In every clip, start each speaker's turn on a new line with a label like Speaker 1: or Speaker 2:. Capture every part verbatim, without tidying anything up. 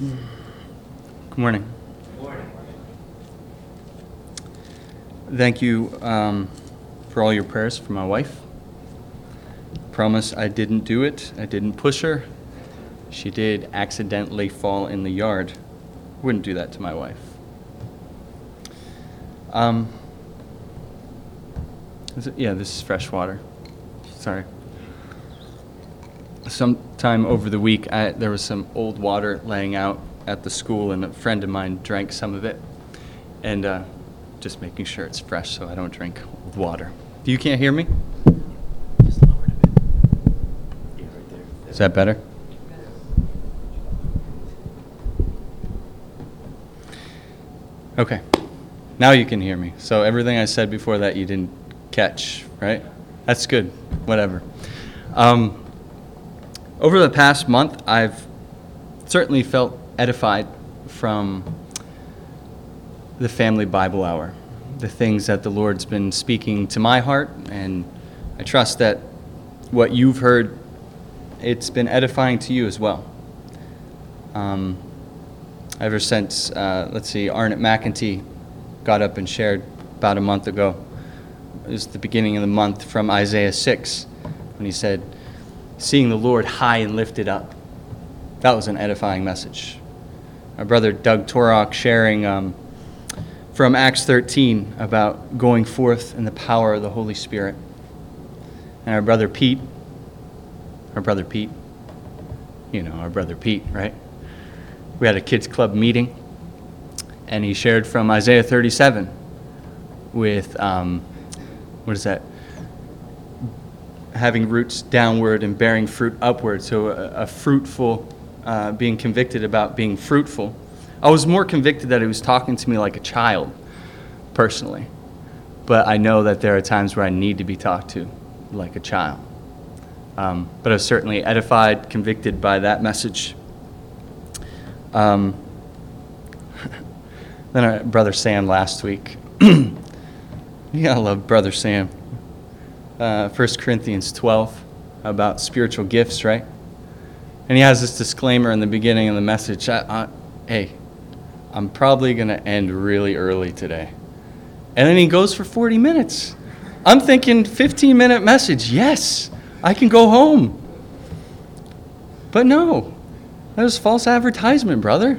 Speaker 1: Good morning.
Speaker 2: Good morning.
Speaker 1: Thank you um, for all your prayers for my wife. Promise I didn't do it. I didn't push her. She did accidentally fall in the yard. Wouldn't do that to my wife. Um, is it, yeah, this is fresh water. Sorry. Sometime over the week, I, there was some old water laying out at the school, and a friend of mine drank some of it. And uh, just making sure it's fresh so I don't drink old water. You can't hear me?
Speaker 2: Just lower it a bit. Yeah, right there.
Speaker 1: Is that better? Okay. Now you can hear me. So everything I said before that you didn't catch, right? That's good. Whatever. Um, over the past month, I've certainly felt edified from the Family Bible Hour, the things that the Lord's been speaking to my heart, and I trust that what you've heard, it's been edifying to you as well. Um, ever since, uh, let's see, Arnott McEntee got up and shared about a month ago. It was the beginning of the month from Isaiah six, when he said, seeing the Lord high and lifted up. That was an edifying message. Our brother Doug Torok sharing um, from Acts thirteen about going forth in the power of the Holy Spirit. And our brother Pete, our brother Pete, you know, our brother Pete, right? We had a kids club meeting, and he shared from Isaiah thirty-seven with, um, what is that? Having roots downward and bearing fruit upward. So a, a fruitful, uh, being convicted about being fruitful. I was more convicted that he was talking to me like a child, personally. But I know that there are times where I need to be talked to like a child. Um, but I was certainly edified, convicted by that message. Um, then our brother Sam last week. Yeah, I love brother Sam. Uh, First Corinthians twelve about spiritual gifts, right? And he has this disclaimer in the beginning of the message. I, I, hey, I'm probably going to end really early today. And then he goes for forty minutes. I'm thinking fifteen minute message. Yes, I can go home. But no, that was false advertisement, brother.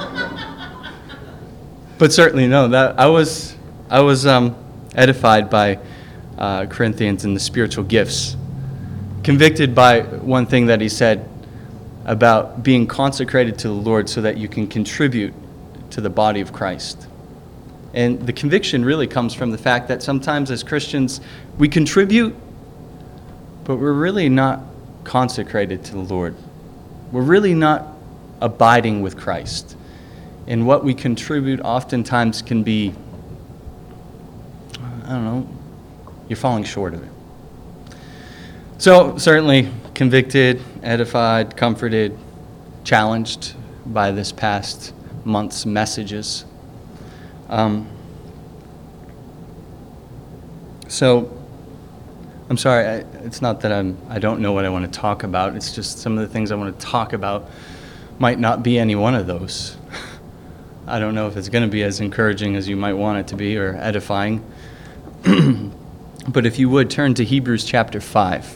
Speaker 1: But certainly no, that I was I was um, edified by uh, Corinthians and the spiritual gifts. Convicted by one thing that he said about being consecrated to the Lord so that you can contribute to the body of Christ. And the conviction really comes from the fact that sometimes as Christians, we contribute, but we're really not consecrated to the Lord. We're really not abiding with Christ. And what we contribute oftentimes can be, I don't know, you're falling short of it. So certainly convicted, edified, comforted, challenged by this past month's messages. Um, so, I'm sorry, I, it's not that I'm, I don't know what I want to talk about. It's just some of the things I want to talk about might not be any one of those. I don't know if it's going to be as encouraging as you might want it to be or edifying. But if you would, turn to Hebrews chapter five.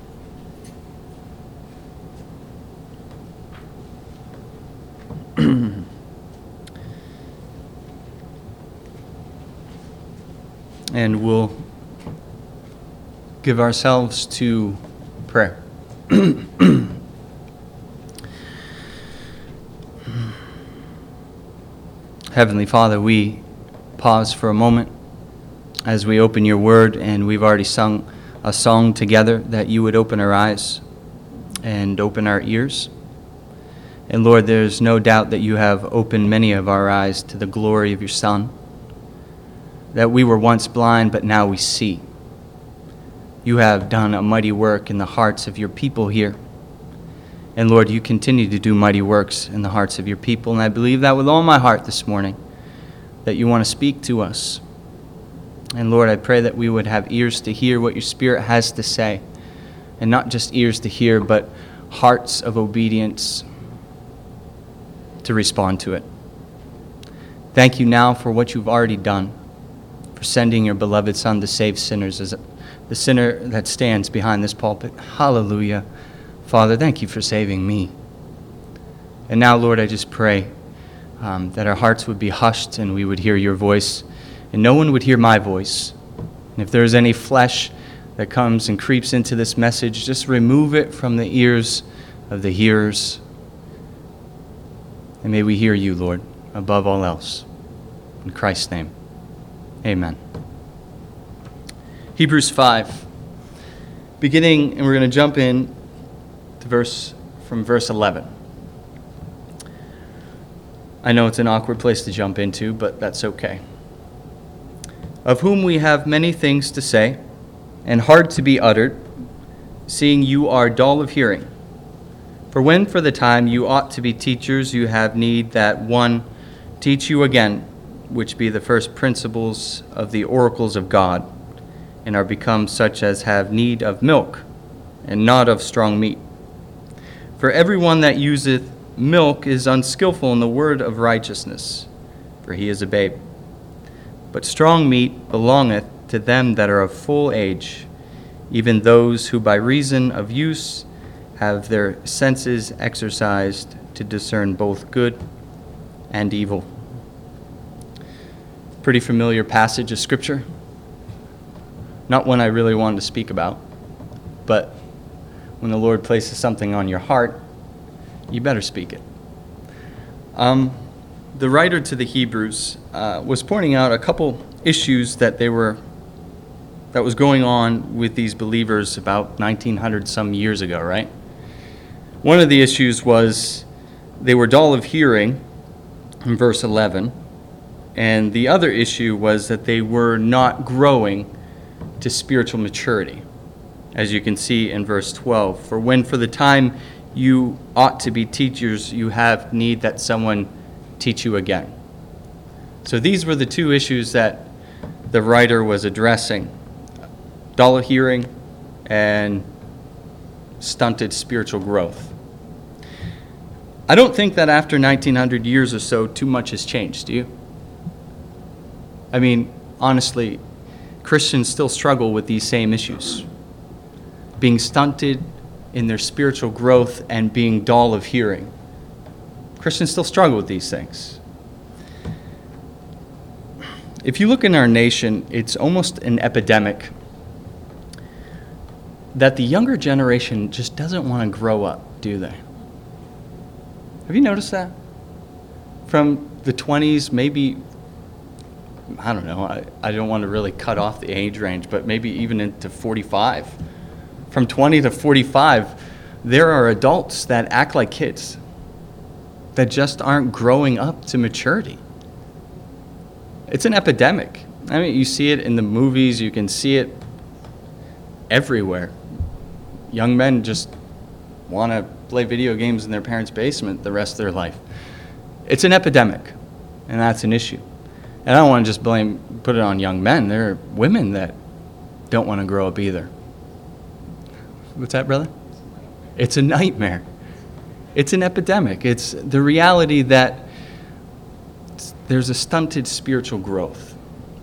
Speaker 1: And we'll give ourselves to prayer. Heavenly Father, we pause for a moment as we open your word, and we've already sung a song together that you would open our eyes and open our ears. And Lord, there's no doubt that you have opened many of our eyes to the glory of your Son, that we were once blind, but now we see. You have done a mighty work in the hearts of your people here. And Lord, you continue to do mighty works in the hearts of your people. And I believe that with all my heart this morning, that you want to speak to us. And Lord, I pray that we would have ears to hear what your Spirit has to say. And not just ears to hear, but hearts of obedience. to respond to it. Thank you now for what you've already done, for sending your beloved Son to save sinners as the sinner that stands behind this pulpit. Hallelujah. Father, thank you for saving me. And now, Lord, I just pray um, that our hearts would be hushed and we would hear your voice, and no one would hear my voice. And if there is any flesh that comes and creeps into this message, just remove it from the ears of the hearers. And may we hear you, Lord, above all else. In Christ's name, amen. Hebrews five, beginning, and we're going to jump in to verse from verse eleven. I know it's an awkward place to jump into, but that's okay. Of whom we have many things to say, and hard to be uttered, seeing you are dull of hearing. For when for the time you ought to be teachers, you have need that one teach you again, which be the first principles of the oracles of God, and are become such as have need of milk, and not of strong meat. For everyone that useth milk is unskillful in the word of righteousness, for he is a babe. But strong meat belongeth to them that are of full age, even those who by reason of use have their senses exercised to discern both good and evil. Pretty familiar passage of Scripture. Not one I really wanted to speak about, but when the Lord places something on your heart, you better speak it. Um, the writer to the Hebrews uh, was pointing out a couple issues that they were that was going on with these believers about nineteen hundred some years ago, right? One of the issues was they were dull of hearing in verse eleven, and the other issue was that they were not growing to spiritual maturity, as you can see in verse twelve. For when for the time you ought to be teachers, you have need that someone teach you again. So these were the two issues that the writer was addressing: dull of hearing and stunted spiritual growth. I don't think that after nineteen hundred years or so, too much has changed, do you? I mean, honestly, Christians still struggle with these same issues. Being stunted in their spiritual growth and being dull of hearing. Christians still struggle with these things. If you look in our nation, it's almost an epidemic that the younger generation just doesn't want to grow up, do they? Have you noticed that? From the twenties, maybe, I don't know, I, I don't want to really cut off the age range, but maybe even into forty-five. From twenty to forty-five, there are adults that act like kids, that just aren't growing up to maturity. It's an epidemic. I mean, you see it in the movies, you can see it everywhere. Young men just want to play video games in their parents' basement the rest of their life. It's an epidemic, and that's an issue. And I don't want to just blame, put it on young men. There are women that don't want to grow up either. What's that, brother? It's a nightmare. It's an epidemic. It's the reality that there's a stunted spiritual growth.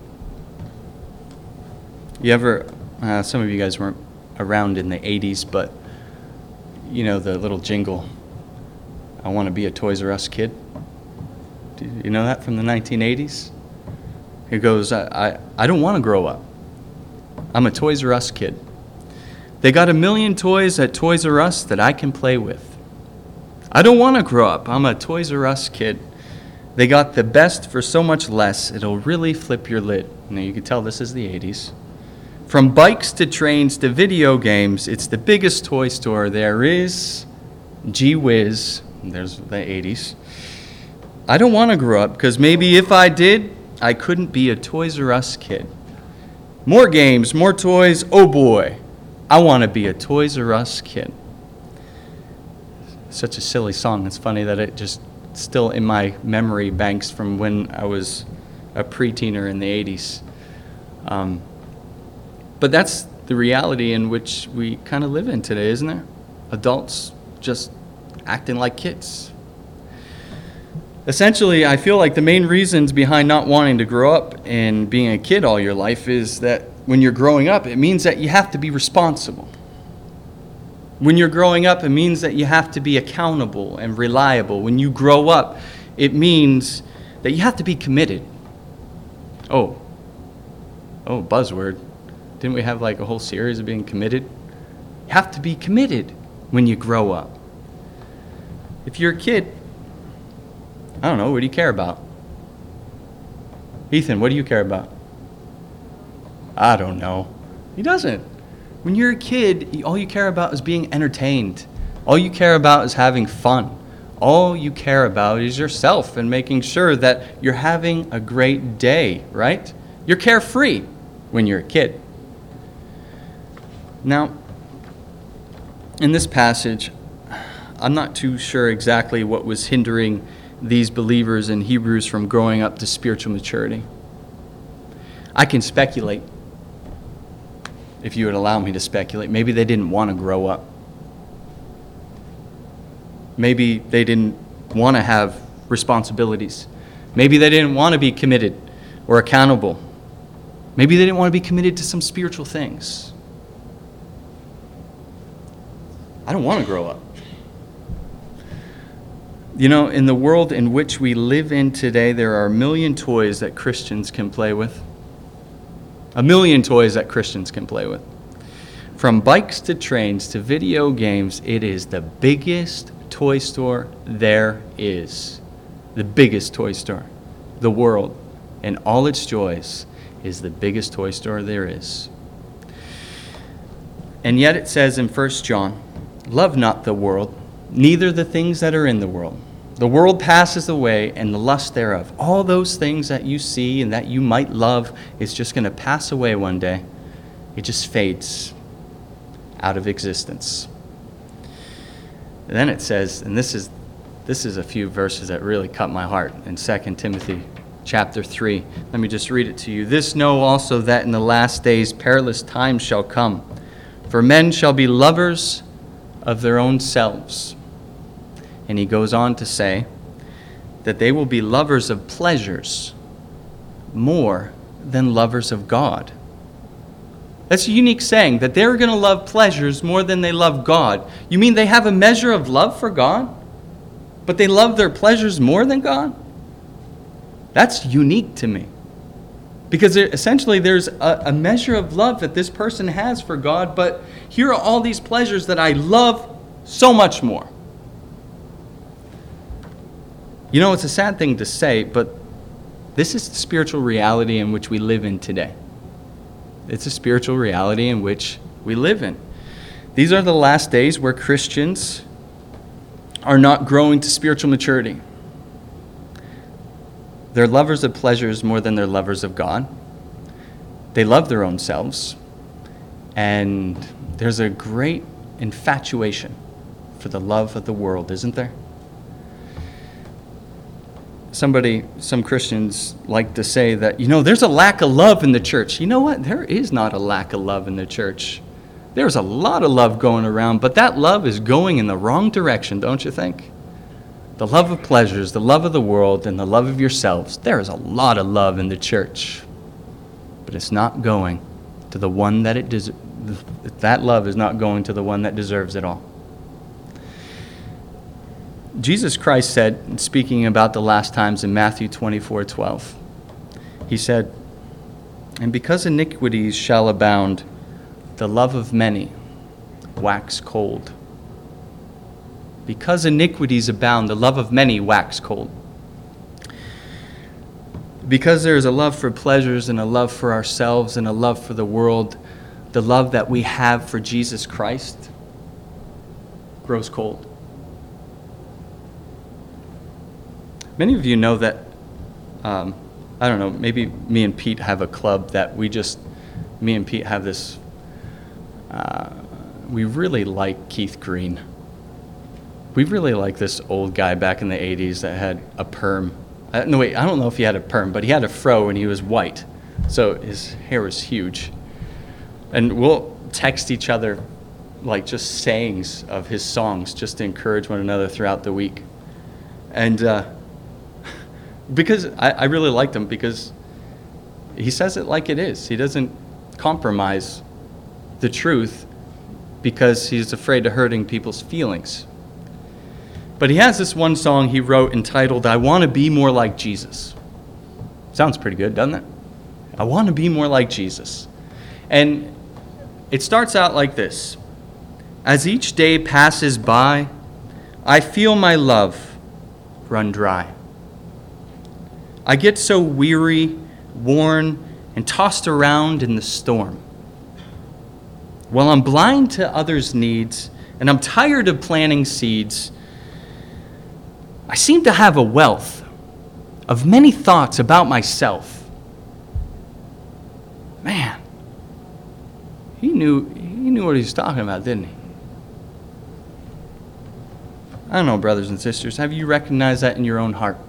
Speaker 1: You ever, uh, some of you guys weren't around in the eighties, but you know the little jingle, I want to be a Toys R Us kid? Do you know that from the nineteen eighties? It goes, I, I, I don't want to grow up. I'm a Toys R Us kid. They got a million toys at Toys R Us that I can play with. I don't want to grow up. I'm a Toys R Us kid. They got the best for so much less, it'll really flip your lid. Now you can tell this is the eighties. From bikes to trains to video games, it's the biggest toy store there is. Gee whiz. There's the eighties. I don't want to grow up because maybe if I did, I couldn't be a Toys R Us kid. More games, more toys, oh boy. I want to be a Toys R Us kid. Such a silly song. It's funny that it just still in my memory banks from when I was a pre-teener in the eighties. Um, but that's the reality in which we kind of live in today, isn't there? Adults just acting like kids. Essentially, I feel like the main reasons behind not wanting to grow up and being a kid all your life is that when you're growing up, it means that you have to be responsible. When you're growing up, it means that you have to be accountable and reliable. When you grow up, it means that you have to be committed. Oh, oh, buzzword. Didn't we have like a whole series of being committed? You have to be committed when you grow up. If you're a kid, I don't know, what do you care about? Ethan, what do you care about? I don't know. He doesn't. When you're a kid, all you care about is being entertained. All you care about is having fun. All you care about is yourself and making sure that you're having a great day, right? You're carefree when you're a kid. Now, in this passage, I'm not too sure exactly what was hindering these believers in Hebrews from growing up to spiritual maturity. I can speculate, if you would allow me to speculate. Maybe they didn't want to grow up. Maybe they didn't want to have responsibilities. Maybe they didn't want to be committed or accountable. Maybe they didn't want to be committed to some spiritual things. I don't want to grow up. You know, in the world in which we live in today, there are a million toys that Christians can play with. A million toys that Christians can play with. From bikes to trains to video games, it is the biggest toy store there is. The biggest toy store. The world and all its joys is the biggest toy store there is. And yet it says in First John, love not the world, neither the things that are in the world. The world passes away and the lust thereof. All those things that you see and that you might love is just going to pass away one day. It just fades out of existence. And then it says, and this is this is a few verses that really cut my heart in Second Timothy chapter three. Let me just read it to you. This know also that in the last days perilous times shall come. For men shall be lovers of their own selves. And he goes on to say that they will be lovers of pleasures more than lovers of God. That's a unique saying, that they're going to love pleasures more than they love God. You mean they have a measure of love for God, but they love their pleasures more than God? That's unique to me. Because there, essentially there's a, a measure of love that this person has for God, but here are all these pleasures that I love so much more. You know, it's a sad thing to say, but this is the spiritual reality in which we live in today. It's a spiritual reality in which we live in. These are the last days where Christians are not growing to spiritual maturity. They're lovers of pleasures more than they're lovers of God. They love their own selves. And there's a great infatuation for the love of the world, isn't there? Somebody, some Christians like to say that, you know, there's a lack of love in the church. You know what? There is not a lack of love in the church. There's a lot of love going around, but that love is going in the wrong direction, don't you think? The love of pleasures, the love of the world, and the love of yourselves. There is a lot of love in the church, but it's not going to the one that it deserves. That love is not going to the one that deserves it all. Jesus Christ said, speaking about the last times in Matthew twenty-four twelve, he said, and because iniquities shall abound, the love of many wax cold. Because iniquities abound, the love of many wax cold. Because there is a love for pleasures and a love for ourselves and a love for the world, the love that we have for Jesus Christ grows cold. Many of you know that, um, I don't know, maybe me and Pete have a club that we just, me and Pete have this, uh, we really like Keith Green. We really like this old guy back in the eighties that had a perm. Uh, no, wait, I don't know if he had a perm, but he had a fro and he was white. So his hair was huge. And we'll text each other like just sayings of his songs just to encourage one another throughout the week. And uh, Because I, I really liked him because he says it like it is. He doesn't compromise the truth because he's afraid of hurting people's feelings. But he has this one song he wrote entitled, I Want to Be More Like Jesus. Sounds pretty good, doesn't it? I want to be more like Jesus. And it starts out like this. As each day passes by, I feel my love run dry. I get so weary, worn, and tossed around in the storm. While I'm blind to others' needs, and I'm tired of planting seeds, I seem to have a wealth of many thoughts about myself. Man, he knew he knew what he was talking about, didn't he? I don't know, brothers and sisters, have you recognized that in your own heart?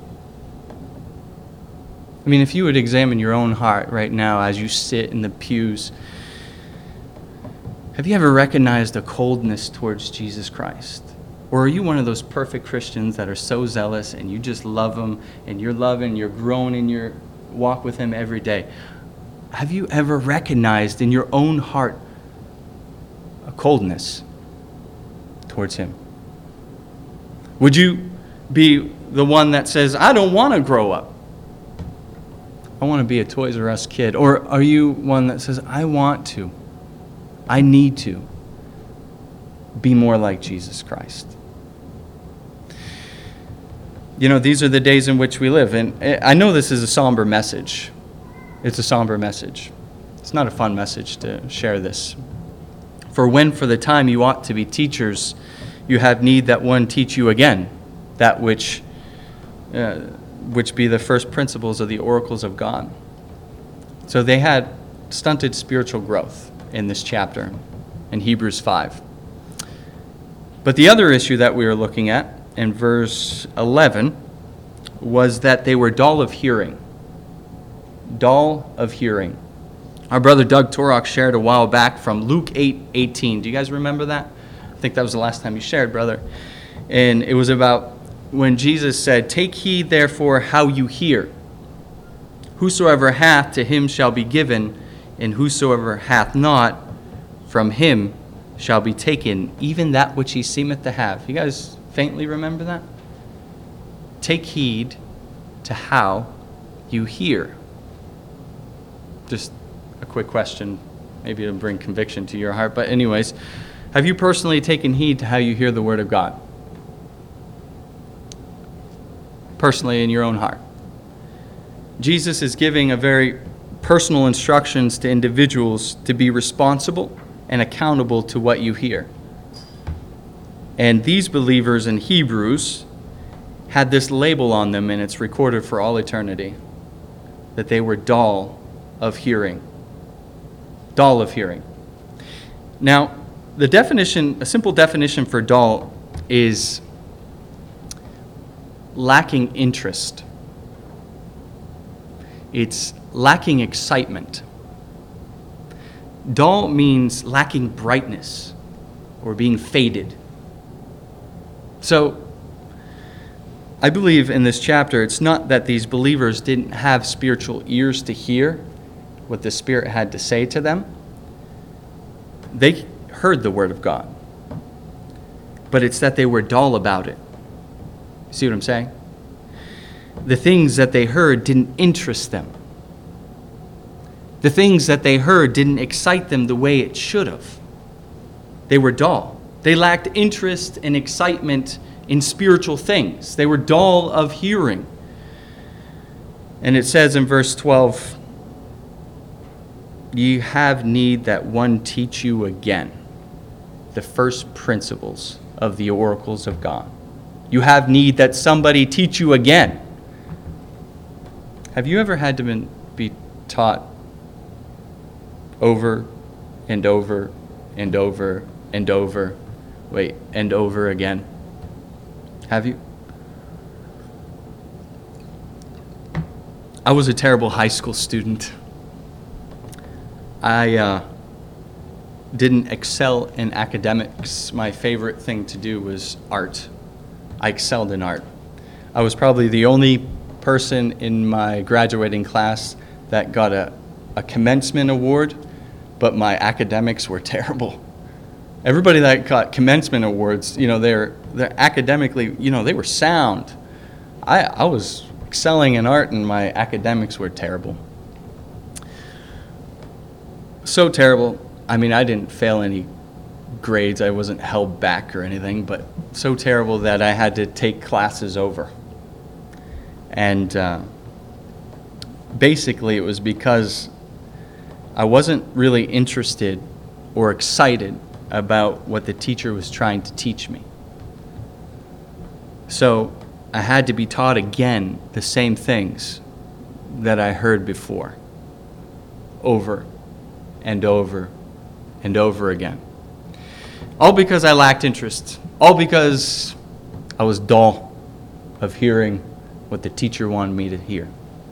Speaker 1: I mean, if you would examine your own heart right now as you sit in the pews, have you ever recognized a coldness towards Jesus Christ? Or are you one of those perfect Christians that are so zealous and you just love him and you're loving, you're growing in your walk with him every day? Have you ever recognized in your own heart a coldness towards him? Would you be the one that says, I don't want to grow up. I want to be a Toys R Us kid. Or are you one that says, I want to, I need to be more like Jesus Christ? You know, these are the days in which we live. And I know this is a somber message. It's a somber message. It's not a fun message to share this. For when for the time you ought to be teachers, you have need that one teach you again, that which uh, which be the first principles of the oracles of God. So they had stunted spiritual growth in this chapter, in Hebrews five. But the other issue that we were looking at in verse eleven was that they were dull of hearing. Dull of hearing. Our brother Doug Torok shared a while back from Luke eight eighteen. Do you guys remember that? I think that was the last time you shared, brother. And it was about when Jesus said, take heed therefore how you hear. Whosoever hath, to him shall be given, and whosoever hath not, from him shall be taken, even that which he seemeth to have. You guys faintly remember that? Take heed to how you hear. Just a quick question, maybe it'll bring conviction to your heart. But anyways, have you personally taken heed to how you hear the word of God? Personally in your own heart. Jesus is giving a very personal instructions to individuals to be responsible and accountable to what you hear. And these believers in Hebrews had this label on them, and it's recorded for all eternity, that they were dull of hearing. Dull of hearing. Now, the definition, a simple definition for dull is lacking interest. It's lacking excitement. Dull means lacking brightness or being faded. So, I believe in this chapter, it's not that these believers didn't have spiritual ears to hear what the Spirit had to say to them. They heard the Word of God. But it's that they were dull about it. See what I'm saying? The things that they heard didn't interest them. The things that they heard didn't excite them the way it should have. They were dull. They lacked interest and excitement in spiritual things. They were dull of hearing. And it says in verse twelve, ye have need that one teach you again the first principles of the oracles of God. You have need that somebody teach you again. Have you ever had to been, be taught over and over and over and over, wait, and over again? Have you? I was a terrible high school student. I uh, didn't excel in academics. My favorite thing to do was art. I excelled in art. I was probably the only person in my graduating class that got a, a commencement award, but my academics were terrible. Everybody that got commencement awards, you know, they're they're academically, you know, they were sound. I I was excelling in art and my academics were terrible. So terrible. I mean, I didn't fail any grades. I wasn't held back or anything, but so terrible that I had to take classes over. And uh, basically it was because I wasn't really interested or excited about what the teacher was trying to teach me. So I had to be taught again the same things that I heard before, over and over and over again. All because I lacked interest. All because I was dull of hearing what the teacher wanted me to hear.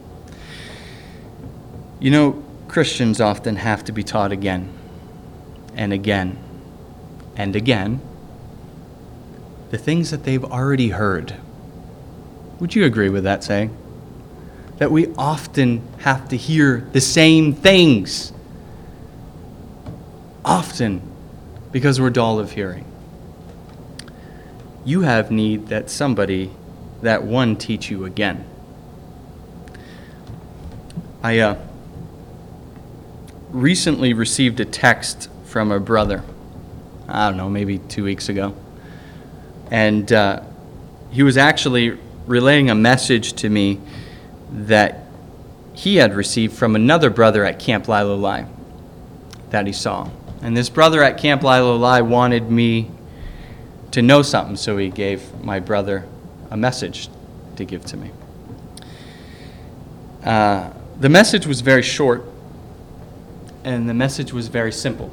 Speaker 1: You know, Christians often have to be taught again and again and again the things that they've already heard. Would you agree with that saying? That we often have to hear the same things. Often, because we're dull of hearing. You have need that somebody, that one, teach you again. I uh, recently received a text from a brother. I don't know, maybe two weeks ago. And uh, he was actually relaying a message to me that he had received from another brother at Camp Lai that he saw. And this brother at Camp Lai wanted me to know something, so he gave my brother a message to give to me. Uh, the message was very short, and the message was very simple.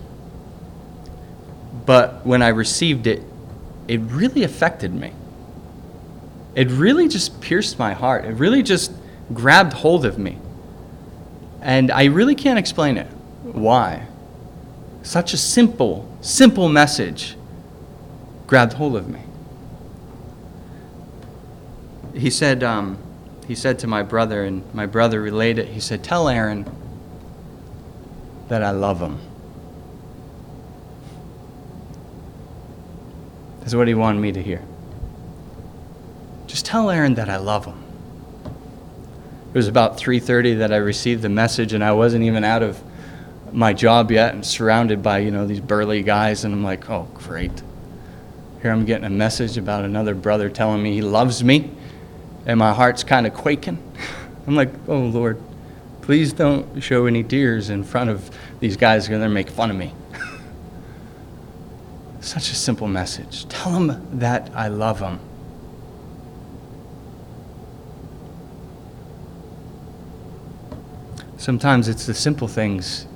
Speaker 1: But when I received it, it really affected me. It really just pierced my heart. It really just grabbed hold of me. And I really can't explain it. Why? Such a simple, simple message grabbed hold of me. He said, um, he said to my brother, and my brother relayed it, he said, "Tell Aaron that I love him." That's what he wanted me to hear. Just tell Aaron that I love him. It was about three thirty that I received the message, and I wasn't even out of my job yet and surrounded by, you know, these burly guys, and I'm like, oh, great. Here I'm getting a message about another brother telling me he loves me, and my heart's kind of quaking. I'm like, oh, Lord, please don't show any tears in front of these guys who are going to make fun of me. Such a simple message. Tell him that I love him. Sometimes it's the simple things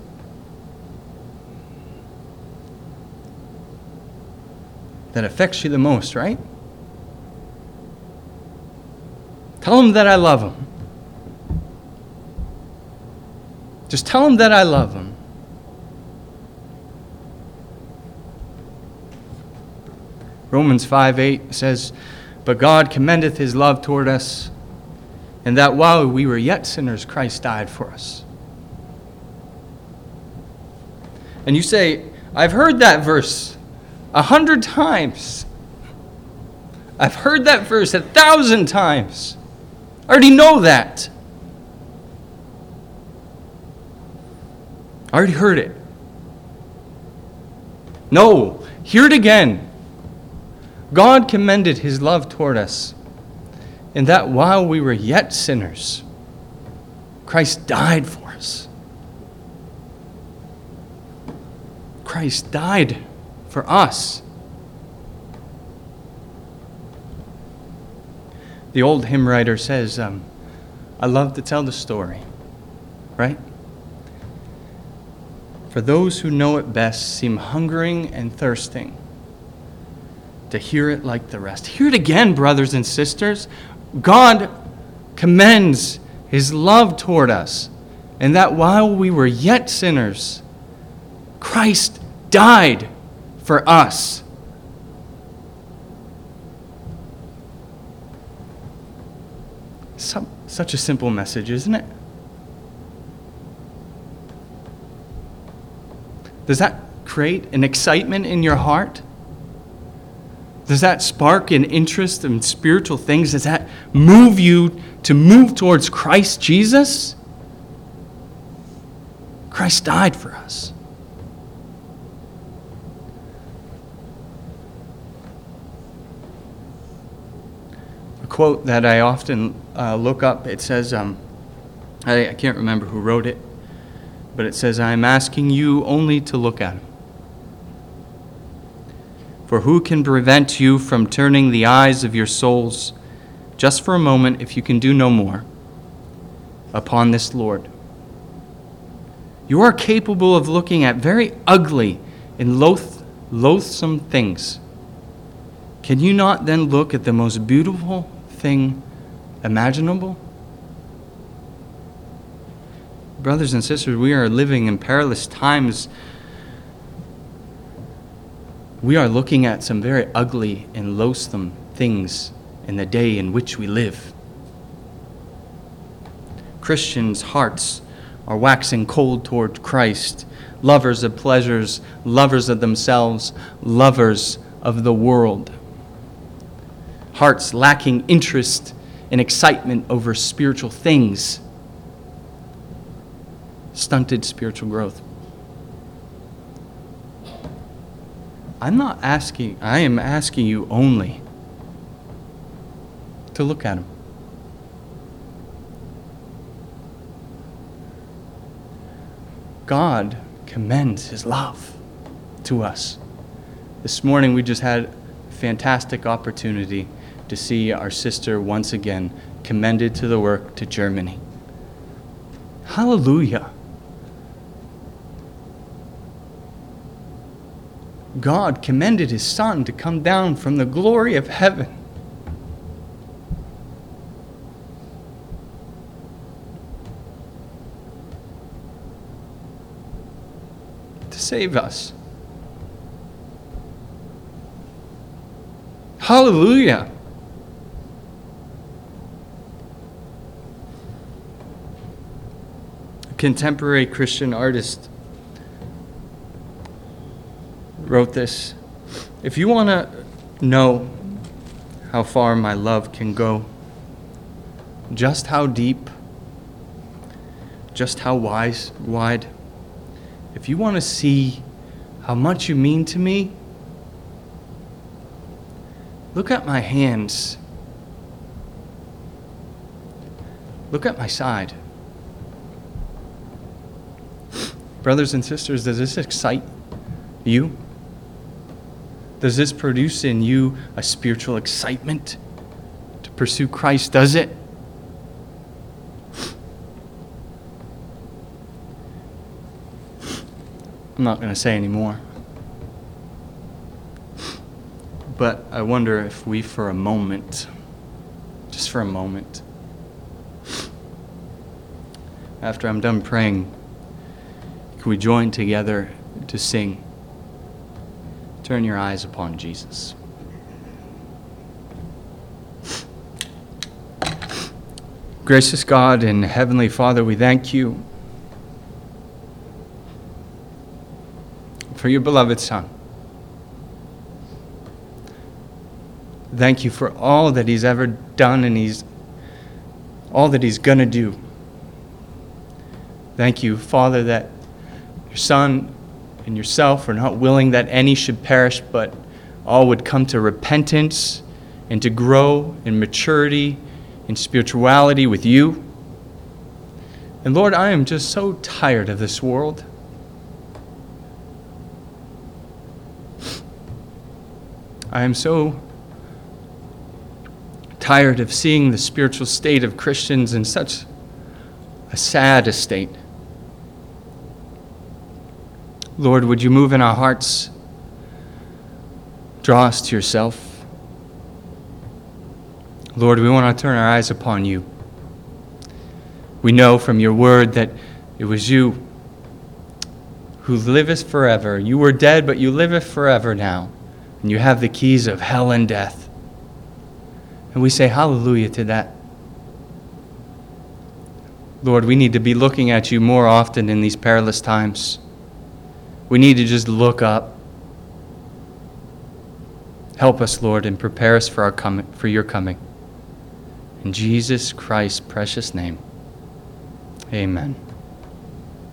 Speaker 1: that affects you the most, right? Tell him that I love him. Just tell him that I love him. Romans five eight says, "But God commendeth his love toward us, and that while we were yet sinners, Christ died for us." And you say, I've heard that verse a hundred times. I've heard that verse a thousand times. I already know that. I already heard it. No, hear it again. God commended his love toward us, in that while we were yet sinners, Christ died for us. Christ died for us. The old hymn writer says, um, I love to tell the story, right? For those who know it best seem hungering and thirsting to hear it like the rest. Hear it again, brothers and sisters. God commends his love toward us, and that while we were yet sinners, Christ died for us. Some, Such a simple message, isn't it? Does that create an excitement in your heart? Does that spark an interest in spiritual things? Does that move you to move towards Christ Jesus? Christ died for us. A quote that I often uh, look up, it says, um, I, I can't remember who wrote it, but it says, "I am asking you only to look at him. For who can prevent you from turning the eyes of your souls, just for a moment, if you can do no more, upon this Lord? You are capable of looking at very ugly and loath, loathsome things. Can you not then look at the most beautiful thing imaginable?" Brothers and sisters, we are living in perilous times. We are looking at some very ugly and loathsome things in the day in which we live. Christians' hearts are waxing cold toward Christ, lovers of pleasures, lovers of themselves, lovers of the world. Hearts lacking interest and excitement over spiritual things. Stunted spiritual growth. I'm not asking, I am asking you only to look at him. God commends his love to us. This morning we just had a fantastic opportunity to see our sister once again commended to the work to Germany. Hallelujah. God commended his Son to come down from the glory of heaven to save us. Hallelujah. A contemporary Christian artist wrote this: "If you want to know how far my love can go, just how deep, just how wise, wide, if you want to see how much you mean to me, look at my hands. Look at my side." Brothers and sisters, does this excite you? Does this produce in you a spiritual excitement to pursue Christ? Does it? I'm not going to say any more. But I wonder if we for a moment, just for a moment, after I'm done praying, can we join together to sing? Turn your eyes upon Jesus. Gracious God and Heavenly Father, we thank you for your beloved Son. Thank you for all that he's ever done and he's all that he's going to do. Thank you, Father, that your Son and yourself are not willing that any should perish, but all would come to repentance and to grow in maturity and spirituality with you. And Lord, I am just so tired of this world. I am so tired of seeing the spiritual state of Christians in such a sad estate. Lord, would you move in our hearts? Draw us to yourself. Lord, we want to turn our eyes upon you. We know from your word that it was you who liveth forever. You were dead, but you liveth forever now. And you have the keys of hell and death. And we say hallelujah to that. Lord, we need to be looking at you more often in these perilous times. We need to just look up. Help us, Lord, and prepare us for our coming, for your coming. In Jesus Christ's precious name, amen.